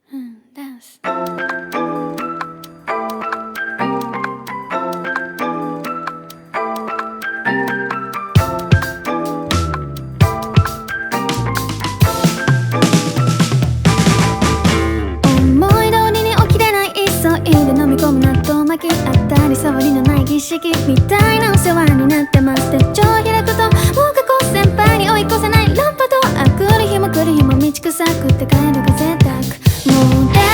ダンス思い通りに起きれない急いで飲み込む納豆巻き当たり障りのない儀式みたいなお世話になってます手帳開くともう過去先輩に追い越せない論破とあくる日も来る日も道草食って帰るが贅沢もう